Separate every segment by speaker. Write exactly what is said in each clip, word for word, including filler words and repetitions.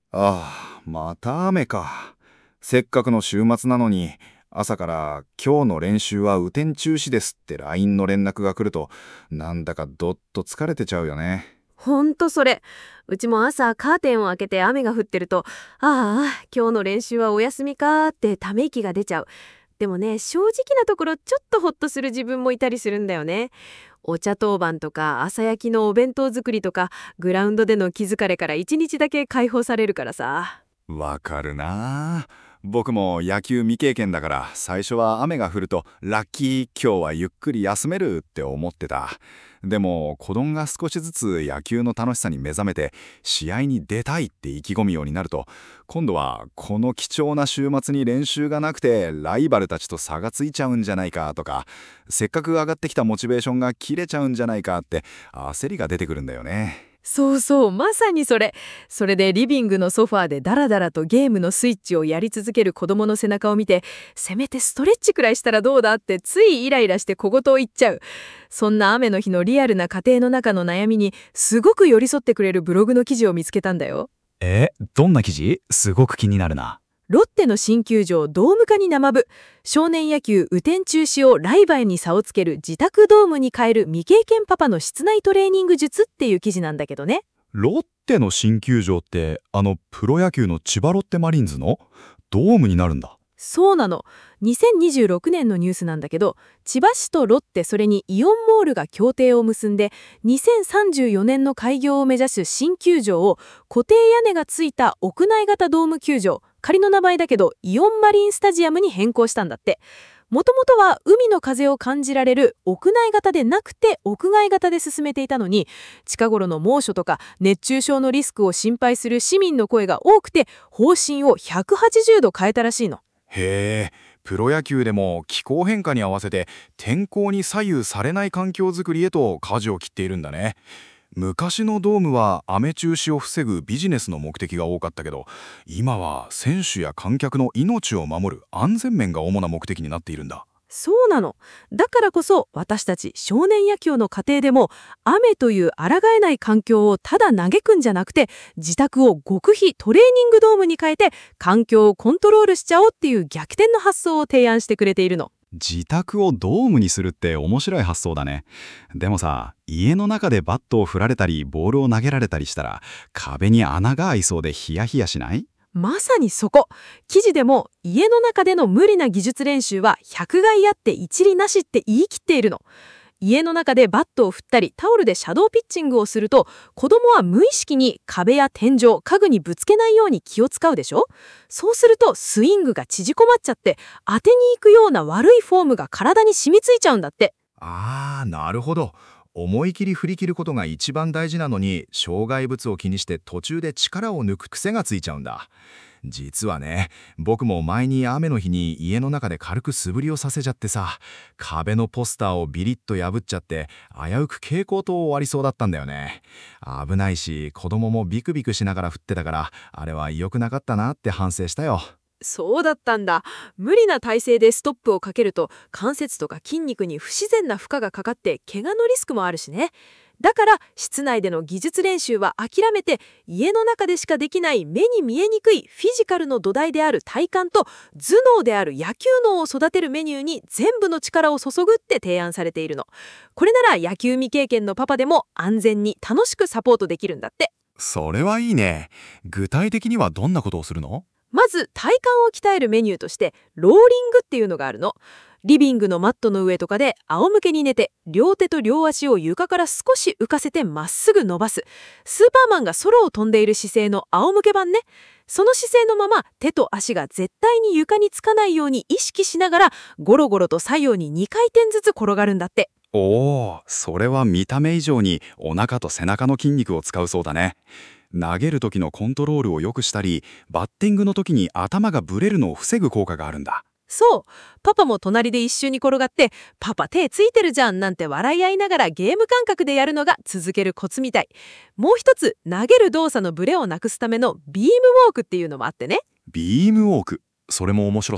Speaker 1: ああ、また雨か。せっかくの週末なのに、朝から今日の練習は雨天中止ですって ライン の連絡が来ると、なんだかどっと疲れてちゃうよね。
Speaker 2: ほんとそれ。うちも朝カーテンを開けて雨が降ってると、ああ、今日の練習はお休みかーってため息が出ちゃう。でもね、正直なところちょっとホッとする自分もいたりするんだよね。お茶当番とか朝焼きのお弁当作りとか、グラウンドでの気疲れから一日だけ解放されるからさ。
Speaker 1: わかるなあ。僕も野球未経験だから最初は雨が降るとラッキー今日はゆっくり休めるって思ってた。でも子供が少しずつ野球の楽しさに目覚めて試合に出たいって意気込むようになると、今度はこの貴重な週末に練習がなくてライバルたちと差がついちゃうんじゃないかとか、せっかく上がってきたモチベーションが切れちゃうんじゃないかって焦りが出てくるんだよね。
Speaker 2: そうそう、まさにそれ。それでリビングのソファーでダラダラとゲームのスイッチをやり続ける子供の背中を見て、せめてストレッチくらいしたらどうだってついイライラして小言を言っちゃう。そんな雨の日のリアルな家庭の中の悩みにすごく寄り添ってくれるブログの記事を見つけたんだよ。
Speaker 3: え、どんな記事？すごく気になるな。
Speaker 2: ロッテの新球場ドーム化に生ぶ。少年野球雨天中止をライバルに差をつける自宅ドームに変える未経験パパの室内トレーニング術っていう記事なんだけどね。
Speaker 3: ロッテの新球場ってあのプロ野球の千葉ロッテマリーンズのドームになるんだ。
Speaker 2: そうなの。にせんにじゅうろくねんのニュースなんだけど、千葉市とロッテそれにイオンモールが協定を結んで、にせんさんじゅうよねんの開業を目指す新球場を固定屋根がついた屋内型ドーム球場、仮の名前だけどイオンマリンスタジアムに変更したんだって。もともとは海の風を感じられる屋内型でなくて屋外型で進めていたのに、近頃の猛暑とか熱中症のリスクを心配する市民の声が多くて、方針をひゃくはちじゅうど変えたらしいの。
Speaker 1: へえ、プロ野球でも気候変化に合わせて天候に左右されない環境づくりへと舵を切っているんだね。昔のドームは雨中止を防ぐビジネスの目的が多かったけど、今は選手や観客の命を守る安全面が主な目的になっているんだ。
Speaker 2: そうなの。だからこそ私たち少年野球の家庭でも、雨という抗えない環境をただ嘆くんじゃなくて、自宅を極秘トレーニングドームに変えて環境をコントロールしちゃおうっていう逆転の発想を提案してくれているの。
Speaker 3: 自宅をドームにするって面白い発想だね。でもさ、家の中でバットを振られたりボールを投げられたりしたら壁に穴が開いそうでヒヤヒヤしない？
Speaker 2: まさにそこ。記事でも家の中での無理な技術練習は百害あって一理なしって言い切っているの。家の中でバットを振ったりタオルでシャドーピッチングをすると、子供は無意識に壁や天井、家具にぶつけないように気を使うでしょ。そうするとスイングが縮こまっちゃって、当てに行くような悪いフォームが体に染みついちゃうんだって。
Speaker 1: あー、なるほど。思い切り振り切ることが一番大事なのに、障害物を気にして途中で力を抜く癖がついちゃうんだ。実はね、僕も前に雨の日に家の中で軽く素振りをさせちゃってさ、壁のポスターをビリッと破っちゃって危うく蛍光灯を終わりそうだったんだよね。危ないし子供もビクビクしながら振ってたから、あれは良くなかったなって反省したよ。
Speaker 2: そうだったんだ。無理な体勢でストップをかけると、関節とか筋肉に不自然な負荷がかかって怪我のリスクもあるしね。だから室内での技術練習は諦めて、家の中でしかできない目に見えにくいフィジカルの土台である体幹と頭脳である野球脳を育てるメニューに全部の力を注ぐって提案されているの。これなら野球未経験のパパでも安全に楽しくサポートできるんだって。
Speaker 1: それはいいね。具体的にはどんなことをするの？
Speaker 2: まず体幹を鍛えるメニューとしてローリングっていうのがあるの。リビングのマットの上とかで仰向けに寝て、両手と両足を床から少し浮かせてまっすぐ伸ばす。スーパーマンが空を飛んでいる姿勢の仰向け版ね。その姿勢のまま手と足が絶対に床につかないように意識しながら、ゴロゴロと左右ににかい転ずつ転がるんだって。
Speaker 1: おー、それは見た目以上にお腹と背中の筋肉を使うそうだね。投げる時のコントロールを良くしたり、バッティングの時に頭がブレるのを防ぐ効果があるんだ。
Speaker 2: そう。パパも隣で一緒に転がって、パパ手ついてるじゃんなんて笑い合いながらゲーム感覚でやるのが続けるコツみたい。もう一つ、投げる動作のブレをなくすためのビームウォークっていうのもあってね。
Speaker 1: ビームウォーク、それも面白そう。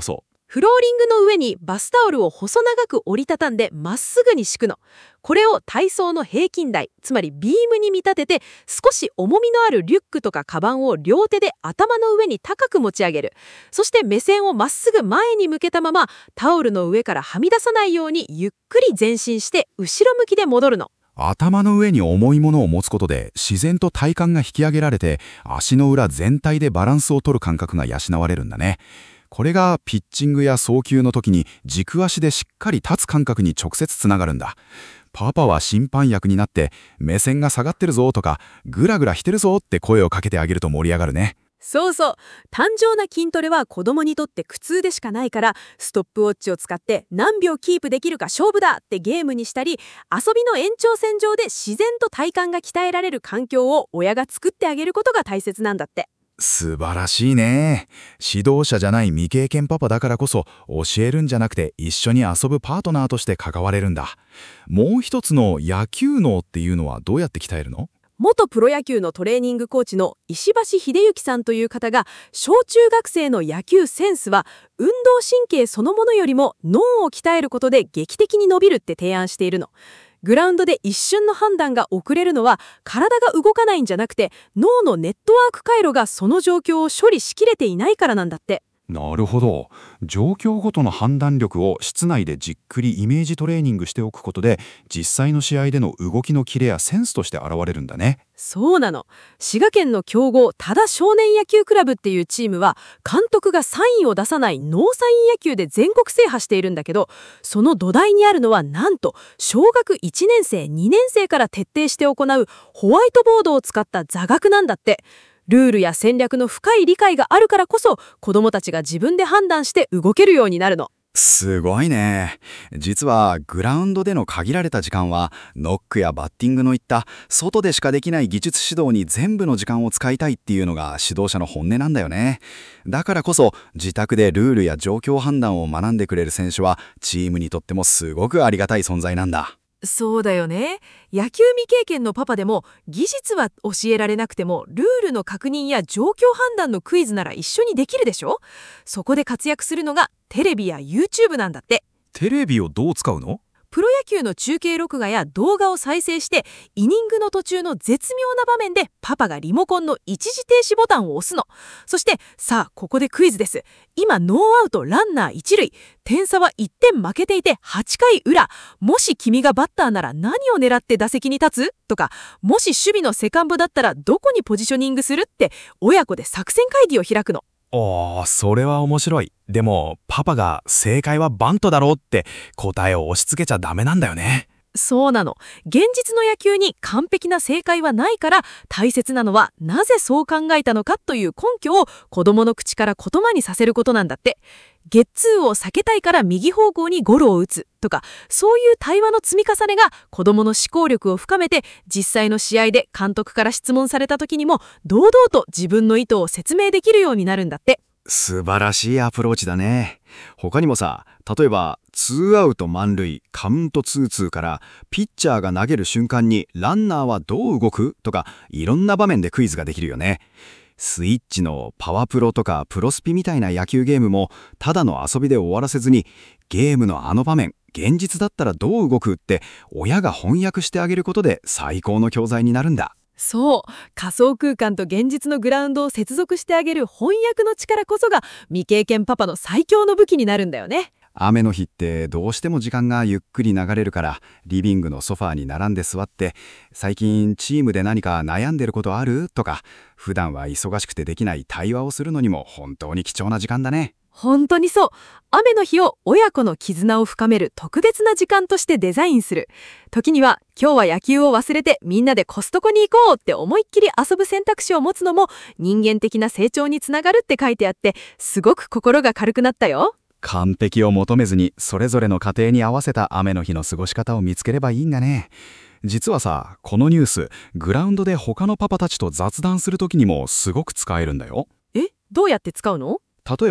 Speaker 2: フローリングの上にバスタオルを細長く折りたたんでまっすぐに敷くの。これを体操の平均台、つまりビームに見立てて、少し重みのあるリュックとかカバンを両手で頭の上に高く持ち上げる。そして目線をまっすぐ前に向けたまま、タオルの上からはみ出さないようにゆっくり前進して後ろ向きで戻るの。
Speaker 4: 頭の上に重いものを持つことで自然と体幹が引き上げられて、足の裏全体でバランスを取る感覚が養われるんだね。これがピッチングや送球の時に軸足でしっかり立つ感覚に直接つながるんだ。パパは審判役になって目線が下がってるぞとかグラグラしてるぞって声をかけてあげると盛り上がるね。
Speaker 2: そうそう。単純な筋トレは子供にとって苦痛でしかないから、ストップウォッチを使って何秒キープできるか勝負だってゲームにしたり、遊びの延長線上で自然と体幹が鍛えられる環境を親が作ってあげることが大切なんだって。
Speaker 4: 素晴らしいね。指導者じゃない未経験パパだからこそ、教えるんじゃなくて一緒に遊ぶパートナーとして関われるんだ。もう一つの野球脳っていうのはどうやって鍛えるの？
Speaker 2: 元プロ野球のトレーニングコーチの石橋秀幸さんという方が、小中学生の野球センスは運動神経そのものよりも脳を鍛えることで劇的に伸びるって提案しているの。グラウンドで一瞬の判断が遅れるのは体が動かないんじゃなくて、脳のネットワーク回路がその状況を処理しきれていないからなんだって。
Speaker 4: なるほど。状況ごとの判断力を室内でじっくりイメージトレーニングしておくことで、実際の試合での動きのキレやセンスとして現れるんだね。
Speaker 2: そうなの。滋賀県の強豪多田少年野球クラブっていうチームは、監督がサインを出さないノーサイン野球で全国制覇しているんだけど、その土台にあるのはなんと小学いちねん生にねん生から徹底して行うホワイトボードを使った座学なんだって。ルールや戦略の深い理解があるからこそ、子どもたちが自分で判断して動けるようになるの。
Speaker 3: すごいね。実はグラウンドでの限られた時間はノックやバッティングのいった外でしかできない技術指導に全部の時間を使いたいっていうのが指導者の本音なんだよね。だからこそ自宅でルールや状況判断を学んでくれる選手はチームにとってもすごくありがたい存在なんだ。
Speaker 2: そうだよね。野球未経験のパパでも技術は教えられなくてもルールの確認や状況判断のクイズなら一緒にできるでしょ。そこで活躍するのがテレビや YouTube なんだって。
Speaker 4: テレビをどう使うの？
Speaker 2: プロ野球の中継録画や動画を再生して、イニングの途中の絶妙な場面でパパがリモコンの一時停止ボタンを押すの。そして、さあここでクイズです。今ノーアウトランナー一塁、点差はいってん負けていてはちかい裏、もし君がバッターなら何を狙って打席に立つ？とか、もし守備のセカンドだったらどこにポジショニングする？って親子で作戦会議を開くの。
Speaker 4: おー、それは面白い。でもパパが正解はバントだろうって答えを押し付けちゃダメなんだよね。
Speaker 2: そうなの。現実の野球に完璧な正解はないから、大切なのはなぜそう考えたのかという根拠を子供の口から言葉にさせることなんだって。ゲッツーを避けたいから右方向にゴロを打つとか、そういう対話の積み重ねが子供の思考力を深めて、実際の試合で監督から質問された時にも堂々と自分の意図を説明できるようになるんだって。
Speaker 3: 素晴らしいアプローチだね。他にもさ、例えばツーアウト満塁カウントツーツーからピッチャーが投げる瞬間にランナーはどう動くとか、いろんな場面でクイズができるよね。スイッチのパワプロとかプロスピみたいな野球ゲームもただの遊びで終わらせずに、ゲームのあの場面現実だったらどう動くって親が翻訳してあげることで最高の教材になるんだ。
Speaker 2: そう、仮想空間と現実のグラウンドを接続してあげる翻訳の力こそが未経験パパの最強の武器になるんだよね。
Speaker 3: 雨の日ってどうしても時間がゆっくり流れるから、リビングのソファーに並んで座って「最近チームで何か悩んでることある？」とか、普段は忙しくてできない対話をするのにも本当に貴重な時間だね。
Speaker 2: 本当にそう。雨の日を親子の絆を深める特別な時間としてデザインする。時には今日は野球を忘れてみんなでコストコに行こうって思いっきり遊ぶ選択肢を持つのも人間的な成長につながるって書いてあって、すごく心が軽くなったよ。
Speaker 3: 完璧を求めずにそれぞれの家庭に合わせた雨の日の過ごし方を見つければいいんだね。実はさ、このニュース、グラウンドで他のパパたちと雑談するときにもすごく使えるんだよ。
Speaker 2: え、どうやって使うの？
Speaker 3: 例えば、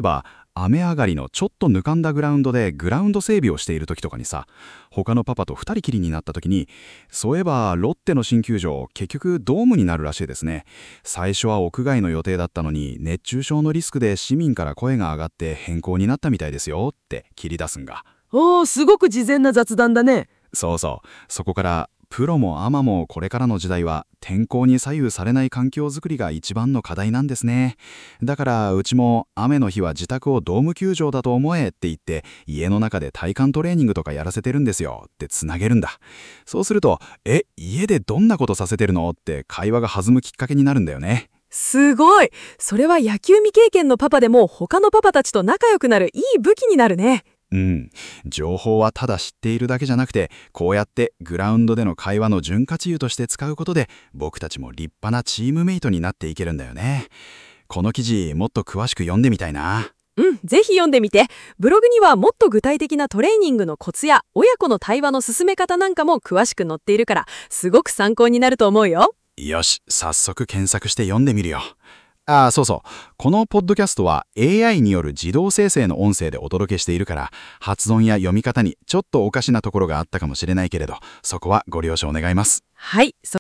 Speaker 4: 雨上がりのちょっとぬかんだグラウンドでグラウンド整備をしている時とかにさ、他のパパと二人きりになった時に、そういえばロッテの新球場結局ドームになるらしいですね。最初は屋外の予定だったのに熱中症のリスクで市民から声が上がって変更になったみたいですよって切り出すんが。
Speaker 5: おー、すごく事前な雑談だね。
Speaker 4: そうそう。そこからプロもアマもこれからの時代は天候に左右されない環境づくりが一番の課題なんですね。だからうちも雨の日は自宅をドーム球場だと思えって言って家の中で体幹トレーニングとかやらせてるんですよってつなげるんだ。そうすると、え、家でどんなことさせてるのって会話が弾むきっかけになるんだよね。
Speaker 2: すごい。それは野球未経験のパパでも他のパパたちと仲良くなるいい武器になるね。
Speaker 4: うん、情報はただ知っているだけじゃなくて、こうやってグラウンドでの会話の潤滑油として使うことで、僕たちも立派なチームメイトになっていけるんだよね。この記事もっと詳しく読んでみたいな。
Speaker 2: うん、ぜひ読んでみて。ブログにはもっと具体的なトレーニングのコツや親子の対話の進め方なんかも詳しく載っているから、すごく参考になると思うよ。
Speaker 4: よし、早速検索して読んでみるよ。ああ、そうそう。このポッドキャストは エーアイ による自動生成の音声でお届けしているから、発音や読み方にちょっとおかしなところがあったかもしれないけれど、そこはご了承願います。
Speaker 2: はい。